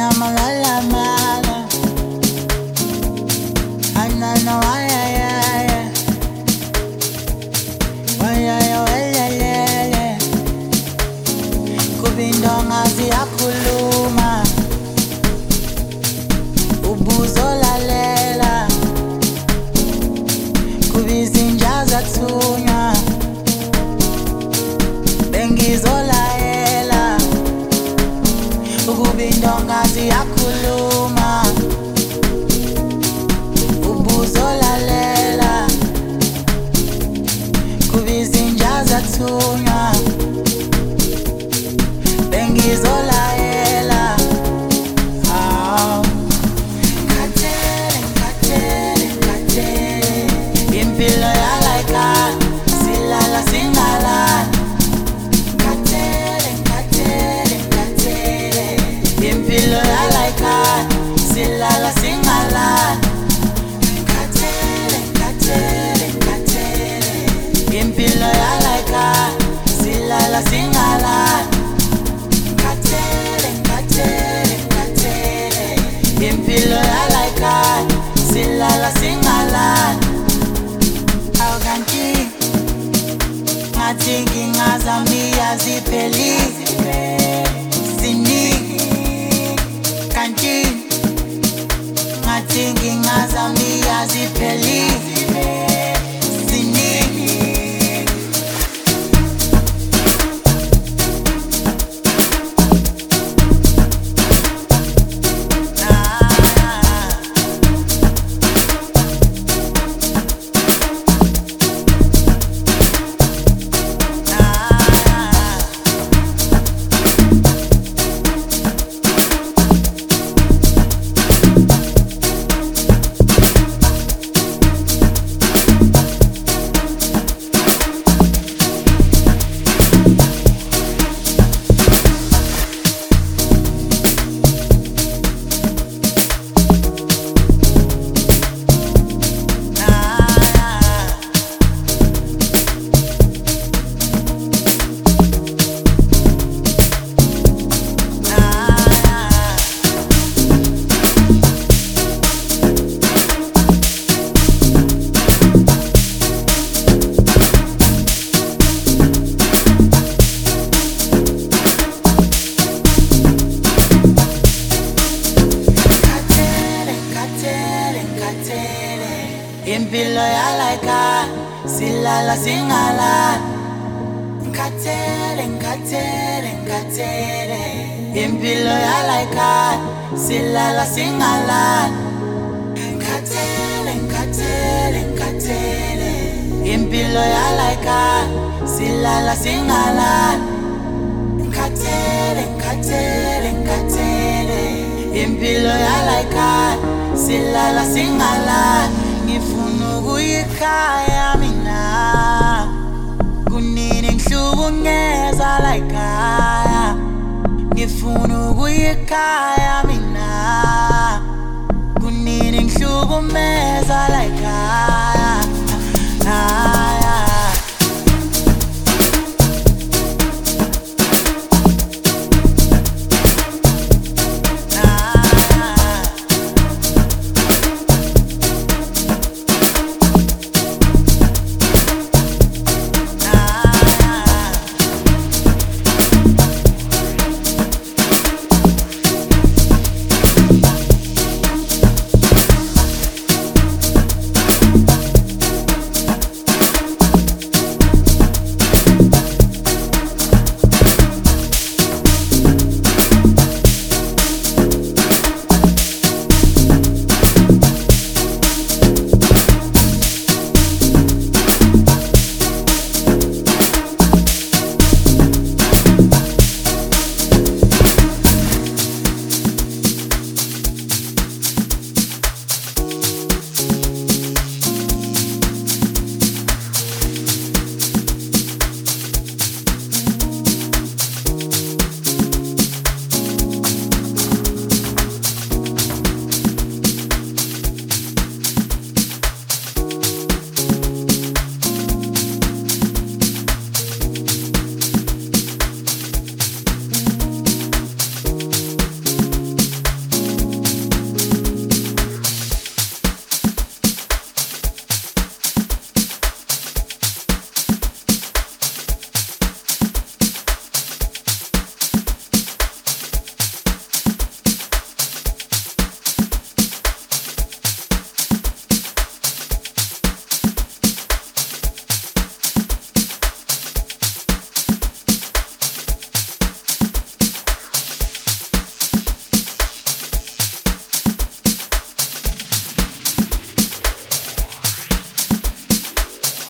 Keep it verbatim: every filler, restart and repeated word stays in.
Nyamalalamala, anana wayaya, wayaya welelele, kubindonga ziyakhuluma, ubuzolalela, kubizinja zathunywa, bengizolayela, ukubindonga ziyakhuluma, ubuzolalela, kubizinja zathunywa, bengizolayela. Ah, ngikhathele, ngikhathele, ngikhathele, impilo yalayikhaya silala singalali. Ngikhathele, ngikhathele, ngikhathele, impilo yalayikhaya silala singalali. Ngikhathele, ngikhathele, ngikhathele, impilo yalayikhaya silala singalali. Ngikhathele, ngikhathele, ngikhathele, impilo yalayikhaya silala singalali. Awu kanti ngathi ngingazamia ziphelile ziningi, kanti ngathi ngingazamia ziphelile ziningi. Impilo yalayikhaya silala singalali. Ngikhathele, ngikhathele, ngikhathele, impilo yalayikhaya silala singalali. Ngikhathele, ngikhathele, ngikhathele, impilo yalayikhaya silala singalali. Ngikhathele, ngikhathele, ngikhathele, impilo yalayikhaya silala singalali. Ngifuna ukuyikhaya mina, kunini ngihlukunyezwa layikhaya. Ngifuna ukuyikhaya mina, kunini ngihlukumezwa layikhaya.